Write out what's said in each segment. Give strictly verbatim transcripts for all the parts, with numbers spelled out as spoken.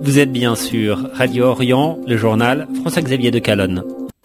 Vous êtes bien sûr Radio Orient, le journal François-Xavier de Calonne.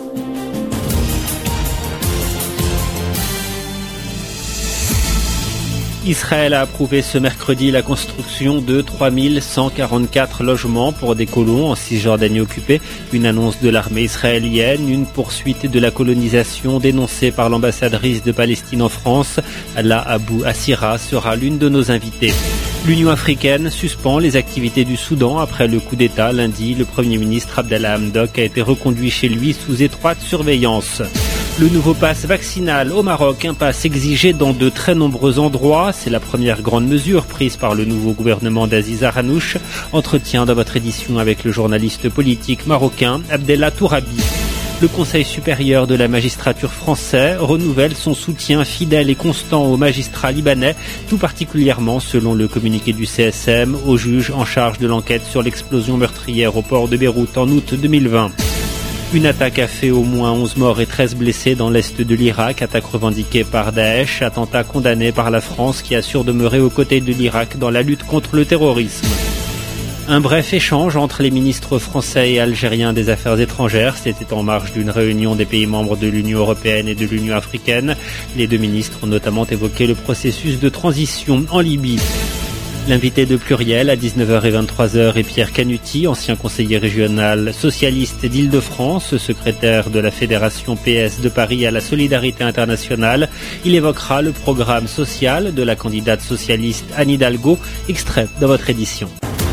Israël a approuvé ce mercredi la construction de trois mille cent quarante-quatre logements pour des colons en Cisjordanie occupée. Une annonce de l'armée israélienne, une poursuite de la colonisation dénoncée par l'ambassadrice de Palestine en France. Alla Abou Assira sera l'une de nos invitées. L'Union africaine suspend les activités du Soudan après le coup d'État. Lundi, le Premier ministre Abdallah Hamdok a été reconduit chez lui sous étroite surveillance. Le nouveau pass vaccinal au Maroc, un pass exigé dans de très nombreux endroits. C'est la première grande mesure prise par le nouveau gouvernement d'Aziz Arhanouch. Entretien dans votre édition avec le journaliste politique marocain Abdellah Tourabi. Le Conseil supérieur de la magistrature français renouvelle son soutien fidèle et constant aux magistrats libanais, tout particulièrement, selon le communiqué du C S M, au juge en charge de l'enquête sur l'explosion meurtrière au port de Beyrouth en août deux mille vingt. Une attaque a fait au moins onze morts et treize blessés dans l'est de l'Irak, attaque revendiquée par Daesh, attentat condamné par la France qui assure demeurer aux côtés de l'Irak dans la lutte contre le terrorisme. Un bref échange entre les ministres français et algériens des Affaires étrangères, c'était en marge d'une réunion des pays membres de l'Union européenne et de l'Union africaine. Les deux ministres ont notamment évoqué le processus de transition en Libye. L'invité de Pluriel à dix-neuf heures et vingt-trois heures est Pierre Canuti, ancien conseiller régional socialiste d'Île-de-France, secrétaire de la Fédération P S de Paris à la Solidarité internationale. Il évoquera le programme social de la candidate socialiste Anne Hidalgo, extrait dans votre édition.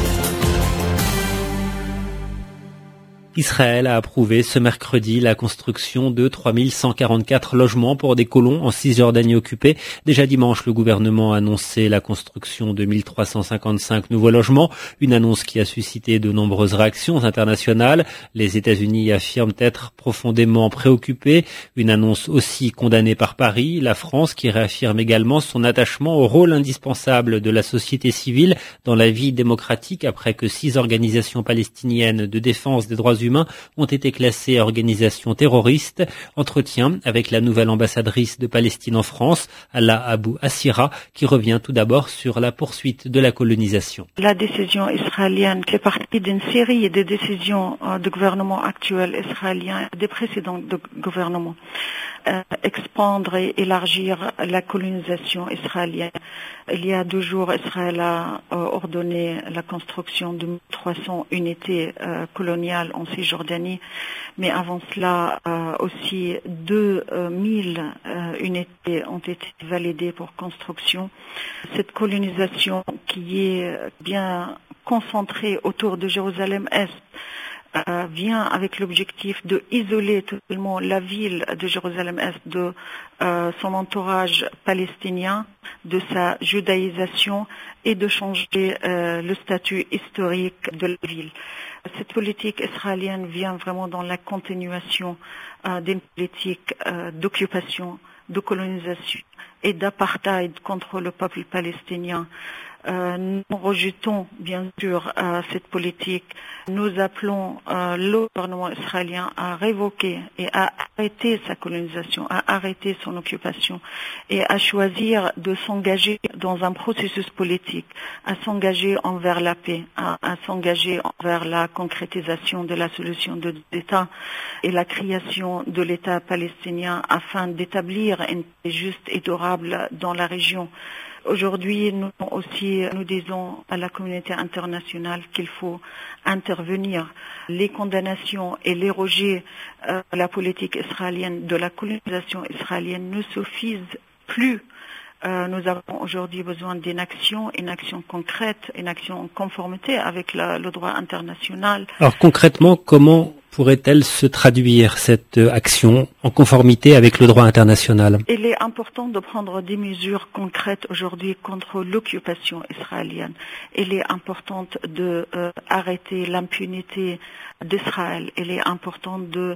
Israël a approuvé ce mercredi la construction de trois mille cent quarante-quatre logements pour des colons en Cisjordanie occupée. Déjà dimanche, le gouvernement a annoncé la construction de mille trois cent cinquante-cinq nouveaux logements, une annonce qui a suscité de nombreuses réactions internationales. Les États-Unis affirment être profondément préoccupés, une annonce aussi condamnée par Paris. La France qui réaffirme également son attachement au rôle indispensable de la société civile dans la vie démocratique après que six organisations palestiniennes de défense des droits humains ont été classés à organisations terroristes. Entretien avec la nouvelle ambassadrice de Palestine en France, Alla Abou Assira, qui revient tout d'abord sur la poursuite de la colonisation. La décision israélienne fait partie d'une série de décisions du gouvernement actuel israélien, des précédents gouvernements. Euh, expandre et élargir la colonisation israélienne. Il y a deux jours, Israël a euh, ordonné la construction de trois cents unités euh, coloniales en Cisjordanie, mais avant cela euh, aussi deux mille euh, unités ont été validées pour construction. Cette colonisation qui est bien concentrée autour de Jérusalem-Est Euh, vient avec l'objectif de isoler totalement la ville de Jérusalem-Est de euh, son entourage palestinien, de sa judaïsation et de changer euh, le statut historique de la ville. Cette politique israélienne vient vraiment dans la continuation euh, d'une politique euh, d'occupation, de colonisation et d'apartheid contre le peuple palestinien. Euh, nous rejetons bien sûr euh, cette politique. Nous appelons euh, le gouvernement israélien à révoquer et à arrêter sa colonisation, à arrêter son occupation et à choisir de s'engager dans un processus politique, à s'engager envers la paix, à, à s'engager envers la concrétisation de la solution de l'État et la création de l'État palestinien afin d'établir une paix juste et durable dans la région. Aujourd'hui, nous aussi, nous disons à la communauté internationale qu'il faut intervenir. Les condamnations et les rejets euh, de la politique israélienne, de la colonisation israélienne ne suffisent plus. Euh, nous avons aujourd'hui besoin d'une action, une action concrète, une action en conformité avec la, le droit international. Alors concrètement, comment pourrait-elle se traduire, cette action, en conformité avec le droit international? Il est important de prendre des mesures concrètes aujourd'hui contre l'occupation israélienne. Il est important de euh, arrêter l'impunité d'Israël. Il est important de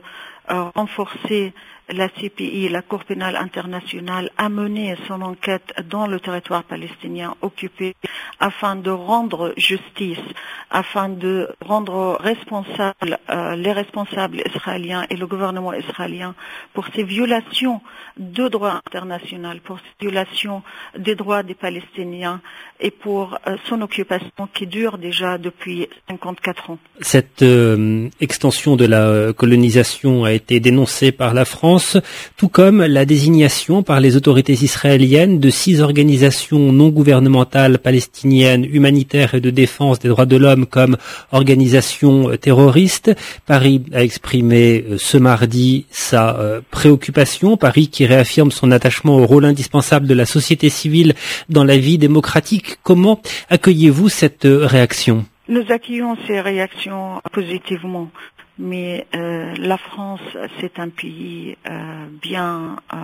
euh, renforcer la C P I, la Cour pénale internationale, a mené son enquête dans le territoire palestinien occupé afin de rendre justice, afin de rendre responsables euh, les responsables israéliens et le gouvernement israélien pour ces violations de droit international, pour ces violations des droits des Palestiniens et pour euh, son occupation qui dure déjà depuis cinquante-quatre ans. Cette euh, extension de la colonisation a été dénoncée par la France, tout comme la désignation par les autorités israéliennes de six organisations non gouvernementales palestiniennes, humanitaires et de défense des droits de l'homme comme organisations terroristes. Paris a exprimé ce mardi sa euh, préoccupation. Paris qui réaffirme son attachement au rôle indispensable de la société civile dans la vie démocratique. Comment accueillez-vous cette réaction ? Nous accueillons ces réactions positivement. Mais euh, la France, c'est un pays euh, bien euh,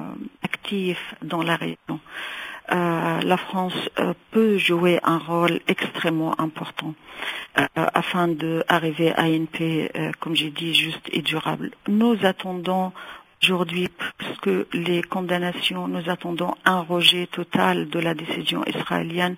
actif dans la région. Euh, la France euh, peut jouer un rôle extrêmement important euh, afin d'arriver à une paix, euh, comme j'ai dit, juste et durable. Nous attendons aujourd'hui, plus que les condamnations, nous attendons un rejet total de la décision israélienne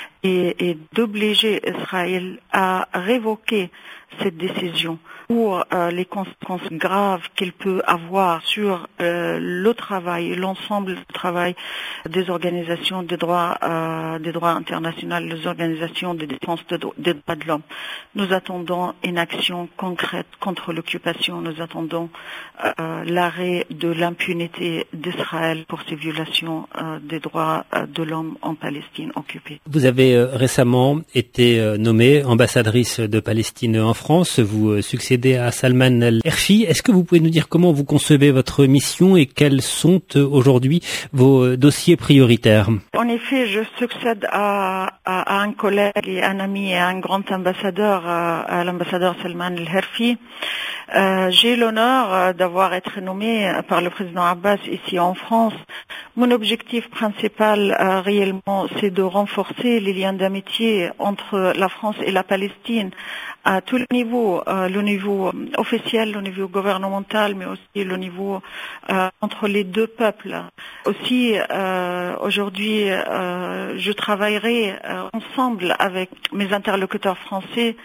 et, et d'obliger Israël à révoquer cette décision pour euh, les conséquences graves qu'elle peut avoir sur euh, le travail, l'ensemble du travail des organisations des droits, euh, des droits internationaux, les organisations de défense de, des droits de l'homme. Nous attendons une action concrète contre l'occupation. Nous attendons euh, l'arrêt de l'impunité d'Israël pour ces violations euh, des droits euh, de l'homme en Palestine occupée. Vous avez euh, récemment été euh, nommée ambassadrice de Palestine en France. Vous euh, succédez à Salman El-Herfi. Est-ce que vous pouvez nous dire comment vous concevez votre mission et quels sont euh, aujourd'hui vos euh, dossiers prioritaires ? En effet, je succède à, à, à un collègue et un ami et un grand ambassadeur, à, à l'ambassadeur Salman El-Herfi. Euh, j'ai l'honneur euh, d'avoir été nommé par le président Abbas ici en France. Mon objectif principal euh, réellement, c'est de renforcer les liens d'amitié entre la France et la Palestine à tous les niveaux, euh, le niveau officiel, le niveau gouvernemental, mais aussi le niveau euh, entre les deux peuples. Aussi, euh, aujourd'hui, euh, je travaillerai euh, ensemble avec mes interlocuteurs français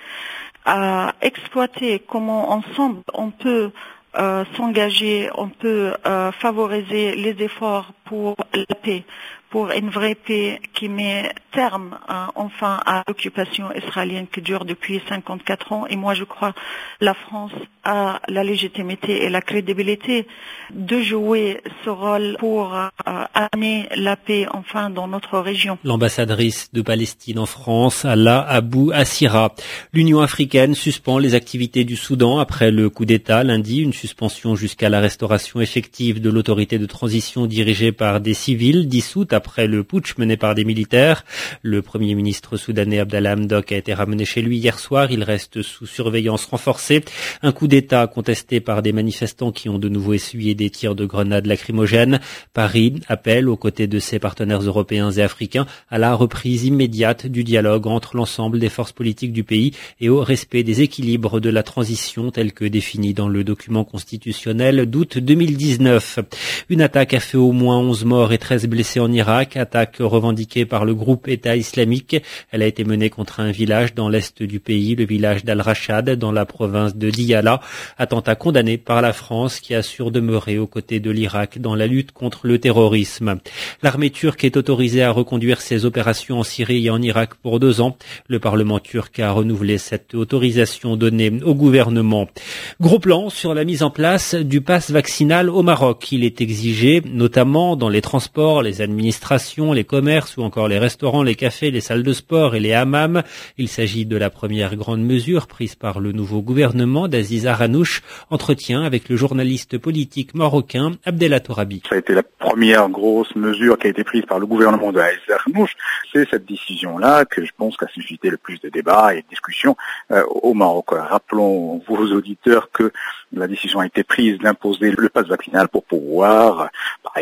à exploiter comment ensemble on peut euh, s'engager, on peut euh, favoriser les efforts pour la paix, pour une vraie paix qui met terme euh, enfin à l'occupation israélienne qui dure depuis cinquante-quatre ans. Et moi, je crois la France a la légitimité et la crédibilité de jouer ce rôle pour euh, amener la paix enfin dans notre région. L'ambassadrice de Palestine en France, Alla Abou Assira. L'Union africaine suspend les activités du Soudan après le coup d'État lundi, une suspension jusqu'à la restauration effective de l'autorité de transition dirigée par des civils dissoute après le putsch mené par des militaires. Le premier ministre soudanais Abdallah Hamdok a été ramené chez lui hier soir. Il reste sous surveillance renforcée. Un coup d'État contesté par des manifestants qui ont de nouveau essuyé des tirs de grenades lacrymogènes. Paris appelle, aux côtés de ses partenaires européens et africains, à la reprise immédiate du dialogue entre l'ensemble des forces politiques du pays et au respect des équilibres de la transition tels que définis dans le document constitutionnel d'août deux mille dix-neuf. Une attaque a fait au moins onze morts et treize blessés en Irak, attaque revendiquée par le groupe État islamique. Elle a été menée contre un village dans l'est du pays, le village d'Al-Rashad, dans la province de Diyala. Attentat condamné par la France qui assure demeurer aux côtés de l'Irak dans la lutte contre le terrorisme. L'armée turque est autorisée à reconduire ses opérations en Syrie et en Irak pour deux ans. Le Parlement turc a renouvelé cette autorisation donnée au gouvernement. Gros plan sur la mise en place du pass vaccinal au Maroc. Il est exigé notamment dans les transports, les administrations, les commerces ou encore les restaurants, les cafés, les salles de sport et les hammams. Il s'agit de la première grande mesure prise par le nouveau gouvernement d'Aziz Arranouch. Entretien avec le journaliste politique marocain Abdellah Torabi. Ça a été la première grosse mesure qui a été prise par le gouvernement d'Aziz Arranouch. C'est cette décision-là que je pense qu'a suscité le plus de débats et de discussions euh, au Maroc. Rappelons vos auditeurs que la décision a été prise d'imposer le pass vaccinal pour pouvoir, par exemple,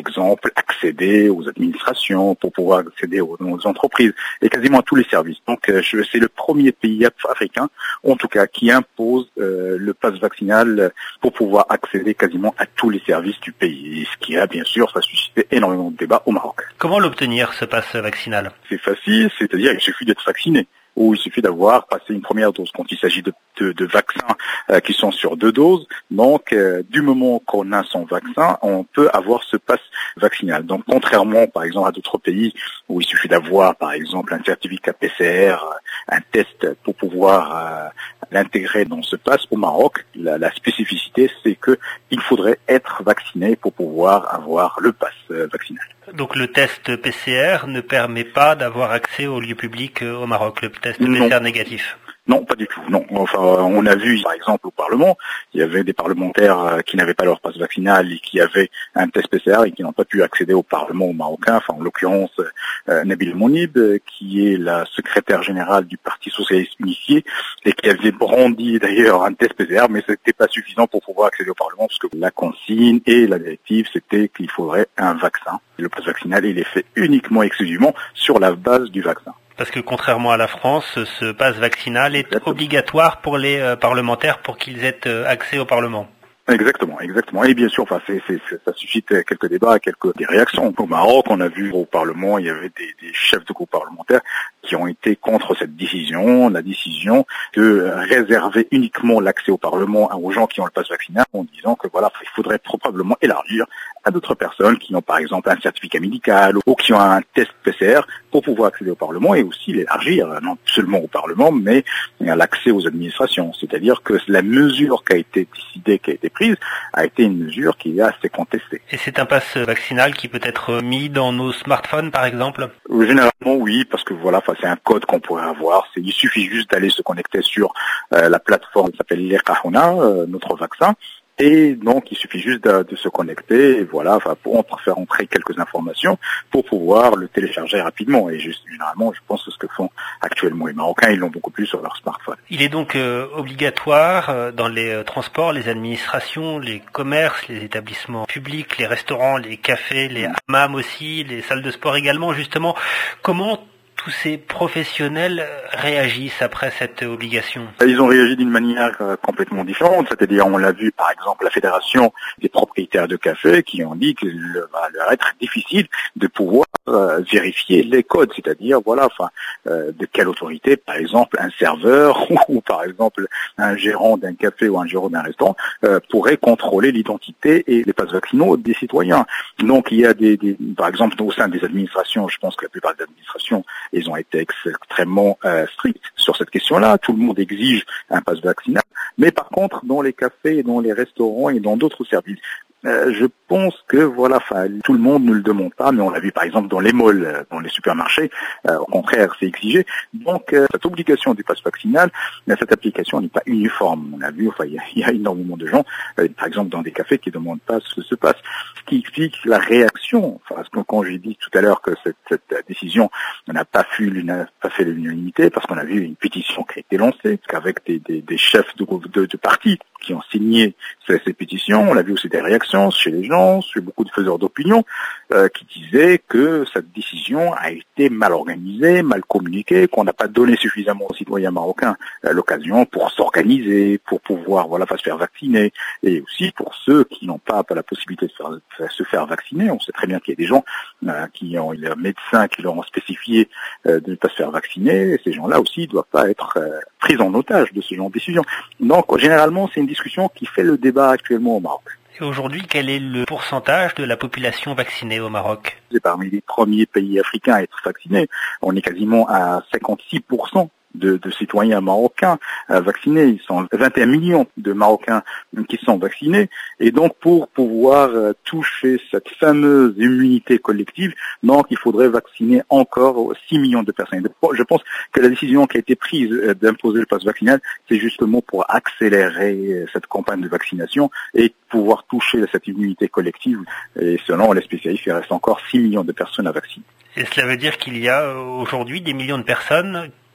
exemple accéder aux administrations, pour pouvoir accéder aux, aux entreprises et quasiment à tous les services. Donc euh, je, c'est le premier pays africain, en tout cas, qui impose euh, le pass vaccinal pour pouvoir accéder quasiment à tous les services du pays. Et ce qui a bien sûr, ça a suscité énormément de débats au Maroc. Comment l'obtenir, ce pass vaccinal? C'est facile, c'est-à-dire il suffit d'être vacciné. Où il suffit d'avoir passé une première dose quand il s'agit de, de, de vaccins euh, qui sont sur deux doses. Donc, euh, du moment qu'on a son vaccin, on peut avoir ce pass vaccinal. Donc, contrairement, par exemple, à d'autres pays où il suffit d'avoir, par exemple, un certificat P C R, un test pour pouvoir euh, l'intégrer dans ce pass, au Maroc, la, la spécificité, c'est que il faudrait être vacciné pour pouvoir avoir le pass euh, vaccinal. Donc le test P C R ne permet pas d'avoir accès aux lieux publics au Maroc, le test P C R négatif? Non, pas du tout. Non. Enfin, on a vu, par exemple, au Parlement, il y avait des parlementaires qui n'avaient pas leur passe vaccinal et qui avaient un test P C R et qui n'ont pas pu accéder au Parlement marocain. Enfin, en l'occurrence, euh, Nabil Mounib, qui est la secrétaire générale du Parti socialiste unifié et qui avait brandi d'ailleurs un test P C R, mais ce n'était pas suffisant pour pouvoir accéder au Parlement parce que la consigne et la directive, c'était qu'il faudrait un vaccin. Le passe vaccinal, il est fait uniquement et exclusivement sur la base du vaccin. Parce que contrairement à la France, ce pass vaccinal est Exactement. obligatoire pour les euh, parlementaires pour qu'ils aient euh, accès au Parlement. Exactement, exactement. Et bien sûr, enfin, c'est, c'est, ça suscite quelques débats, quelques des réactions. Au Maroc, on a vu au Parlement, il y avait des, des chefs de groupe parlementaires qui ont été contre cette décision, la décision de réserver uniquement l'accès au Parlement aux gens qui ont le pass vaccinal, en disant que voilà, il faudrait probablement élargir à d'autres personnes qui ont par exemple un certificat médical ou qui ont un test P C R pour pouvoir accéder au Parlement et aussi l'élargir, non seulement au Parlement, mais à l'accès aux administrations. C'est-à-dire que la mesure qui a été décidée, qui a été prise, a été une mesure qui est assez contestée. Et c'est un pass vaccinal qui peut être mis dans nos smartphones, par exemple? Généralement, oui, parce que voilà, enfin, c'est un code qu'on pourrait avoir. C'est, il suffit juste d'aller se connecter sur euh, la plateforme qui s'appelle Liqahouna, euh, notre vaccin. Et donc, il suffit juste de, de se connecter, et voilà, enfin, pour faire entrer quelques informations pour pouvoir le télécharger rapidement. Et juste, généralement, je pense que ce que font actuellement les Marocains, ils l'ont beaucoup plus sur leur smartphone. Il est donc euh, obligatoire euh, dans les euh, transports, les administrations, les commerces, les établissements publics, les restaurants, les cafés, les hammams aussi, les salles de sport également. Justement, comment tous ces professionnels réagissent après cette obligation? Ils ont réagi d'une manière euh, complètement différente, c'est-à-dire on l'a vu par exemple la fédération des propriétaires de café qui ont dit qu'il va leur être difficile de pouvoir euh, vérifier les codes, c'est-à-dire voilà, enfin euh, de quelle autorité, par exemple un serveur ou, ou par exemple un gérant d'un café ou un gérant d'un restaurant euh, pourrait contrôler l'identité et les passes vaccinaux des citoyens. Donc il y a des, des par exemple au sein des administrations, je pense que la plupart des administrations ils ont été extrêmement euh, stricts sur cette question-là. Tout le monde exige un pass vaccinal. Mais par contre, dans les cafés, dans les restaurants et dans d'autres services, euh, je pense que voilà, enfin, tout le monde ne le demande pas, mais on l'a vu par exemple dans les malls, dans les supermarchés, euh, au contraire, c'est exigé. Donc euh, cette obligation du pass vaccinal, cette application n'est pas uniforme. On a vu, enfin, il y a, il y a énormément de gens, euh, par exemple dans des cafés, qui ne demandent pas ce que se passe. Ce qui explique la réaction. Enfin, parce que quand j'ai dit tout à l'heure que cette, cette décision n'a pas fait, pas fait l'unanimité, parce qu'on a vu une pétition qui a été lancée, qu'avec des, des, des chefs de, de, de partis qui ont signé ces, ces pétitions, on a vu aussi des réactions chez les gens, chez beaucoup de faiseurs d'opinion, euh, qui disaient que cette décision a été mal organisée, mal communiquée, qu'on n'a pas donné suffisamment aux citoyens marocains euh, l'occasion pour s'organiser, pour pouvoir voilà, se faire vacciner, et aussi pour ceux qui n'ont pas, pas la possibilité de faire, de se faire vacciner. On sait très bien qu'il y a des gens euh, qui ont leurs médecins qui leur ont spécifié euh, de ne pas se faire vacciner, et ces gens-là aussi ne doivent pas être euh, pris en otage de ce genre de décision. Donc généralement, c'est une discussion qui fait le débat actuellement au Maroc. Et aujourd'hui, quel est le pourcentage de la population vaccinée au Maroc? C'est parmi les premiers pays africains à être vaccinés. On est quasiment à cinquante-six pour cent de, de citoyens marocains euh, vaccinés. Ils sont vingt et un millions de Marocains qui sont vaccinés. Et donc, pour pouvoir euh, toucher cette fameuse immunité collective, donc il faudrait vacciner encore six millions de personnes. Je pense que la décision qui a été prise euh, d'imposer le pass vaccinal, c'est justement pour accélérer cette campagne de vaccination et pouvoir toucher cette immunité collective. Et selon les spécialistes, il reste encore six millions de personnes à vacciner. Et cela veut dire qu'il y a aujourd'hui des millions de personnes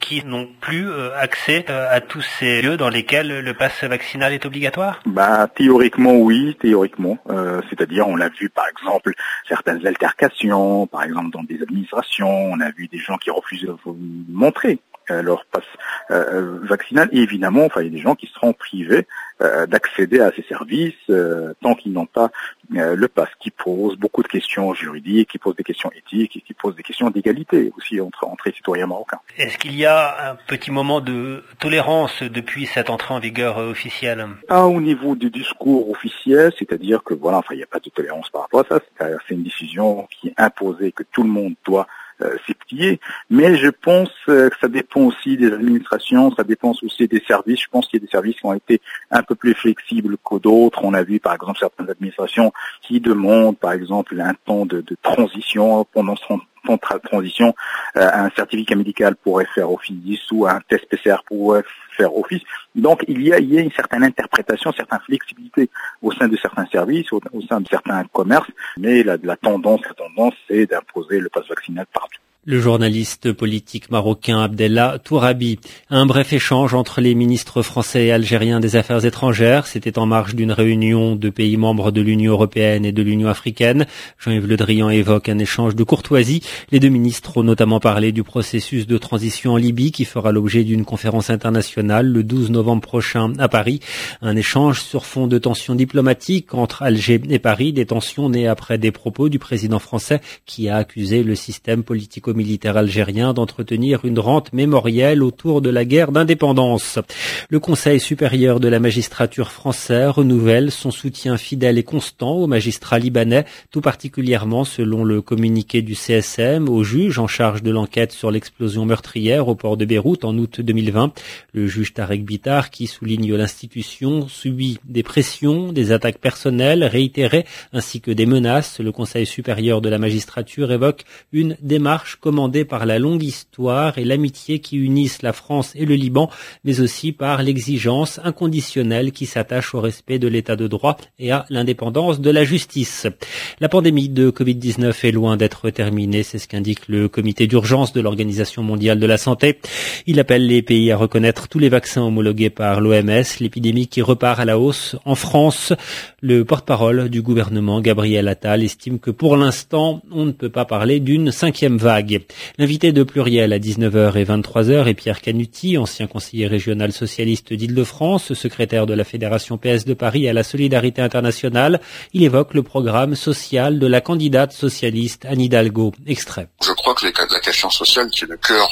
qui n'ont plus accès à tous ces lieux dans lesquels le pass vaccinal est obligatoire? Bah, théoriquement, oui, théoriquement. Euh, c'est-à-dire, on l'a vu, par exemple, certaines altercations, par exemple, dans des administrations, on a vu des gens qui refusent de montrer leur passe euh, vaccinal, et évidemment, enfin, il y a des gens qui seront privés euh, d'accéder à ces services euh, tant qu'ils n'ont pas euh, le pass, qui pose beaucoup de questions juridiques, qui pose des questions éthiques et qui pose des questions d'égalité aussi entre, entre les citoyens marocains. Est-ce qu'il y a un petit moment de tolérance depuis cette entrée en vigueur officielle? Pas au niveau du discours officiel, c'est-à-dire que voilà, enfin, il n'y a pas de tolérance par rapport à ça, c'est, c'est une décision qui est imposée, que tout le monde doit Euh, c'est plié, mais je pense euh, que ça dépend aussi des administrations, ça dépend aussi des services. Je pense qu'il y a des services qui ont été un peu plus flexibles que d'autres. On a vu par exemple certaines administrations qui demandent par exemple un temps de, de transition. Pendant ce temps de transition, euh, un certificat médical pourrait faire office ou un test P C R pourrait faire office. Donc il y a, il y a une certaine interprétation, une certaine flexibilité au sein de certains services, au, au sein de certains commerces, mais la, la tendance, la tendance, c'est d'imposer le pass vaccinal partout. Le journaliste politique marocain Abdellah Tourabi. Un bref échange entre les ministres français et algériens des Affaires étrangères. C'était en marge d'une réunion de pays membres de l'Union européenne et de l'Union africaine. Jean-Yves Le Drian évoque un échange de courtoisie. Les deux ministres ont notamment parlé du processus de transition en Libye qui fera l'objet d'une conférence internationale le douze novembre prochain à Paris. Un échange sur fond de tensions diplomatiques entre Alger et Paris. Des tensions nées après des propos du président français qui a accusé le système politico militaire algérien d'entretenir une rente mémorielle autour de la guerre d'indépendance. Le Conseil supérieur de la magistrature français renouvelle son soutien fidèle et constant aux magistrats libanais, tout particulièrement, selon le communiqué du C S M, au juge en charge de l'enquête sur l'explosion meurtrière au port de Beyrouth en août deux mille vingt. Le juge Tarek Bitar, qui souligne l'institution, subit des pressions, des attaques personnelles réitérées ainsi que des menaces. Le Conseil supérieur de la magistrature évoque une démarche commandée par la longue histoire et l'amitié qui unissent la France et le Liban, mais aussi par l'exigence inconditionnelle qui s'attache au respect de l'état de droit et à l'indépendance de la justice. La pandémie de covid dix-neuf est loin d'être terminée, c'est ce qu'indique le comité d'urgence de l'Organisation mondiale de la santé. Il appelle les pays à reconnaître tous les vaccins homologués par l'O M S, l'épidémie qui repart à la hausse en France. Le porte-parole du gouvernement, Gabriel Attal, estime que pour l'instant, on ne peut pas parler d'une cinquième vague. L'invité de Pluriel à dix-neuf heures et vingt-trois heures est Pierre Canuti, ancien conseiller régional socialiste d'Île-de-France, secrétaire de la Fédération P S de Paris à la Solidarité internationale. Il évoque le programme social de la candidate socialiste Anne Hidalgo. Extrait. Je crois que la question sociale, qui est le cœur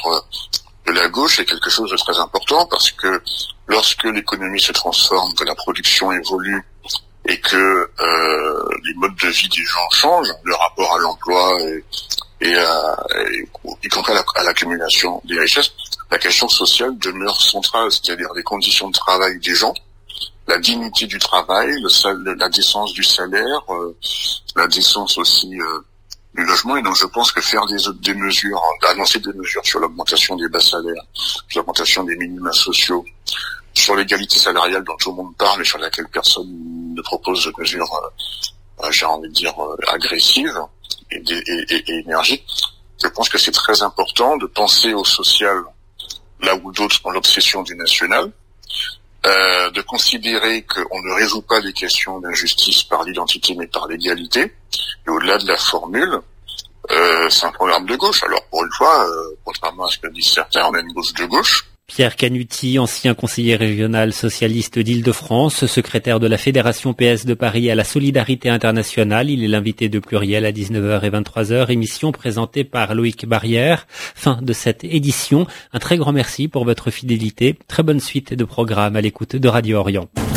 de la gauche, est quelque chose de très important parce que lorsque l'économie se transforme, que la production évolue et que euh, les modes de vie des gens changent, le rapport à l'emploi et et, euh, et y compris à l'accumulation des richesses, la question sociale demeure centrale, c'est-à-dire les conditions de travail des gens, la dignité du travail, le, la décence du salaire, euh, la décence aussi euh, du logement. Et donc je pense que faire des, des mesures, annoncer des mesures sur l'augmentation des bas salaires, sur l'augmentation des minima sociaux, sur l'égalité salariale dont tout le monde parle et sur laquelle personne ne propose de mesures, euh, j'ai envie de dire, euh, agressives, Et, et, et, et énergie. Je pense que c'est très important de penser au social là où d'autres ont l'obsession du national, euh, de considérer qu'on ne résout pas les questions d'injustice par l'identité mais par l'égalité. Et au-delà de la formule, euh, c'est un programme de gauche. Alors pour une fois, euh, contrairement à ce que disent certains, on a une gauche de gauche. Pierre Canuti, ancien conseiller régional socialiste d'Île-de-France, secrétaire de la Fédération P S de Paris à la Solidarité internationale. Il est l'invité de Pluriel à dix-neuf heures et vingt-trois heures, émission présentée par Loïc Barrière. Fin de cette édition. Un très grand merci pour votre fidélité. Très bonne suite de programme à l'écoute de Radio Orient.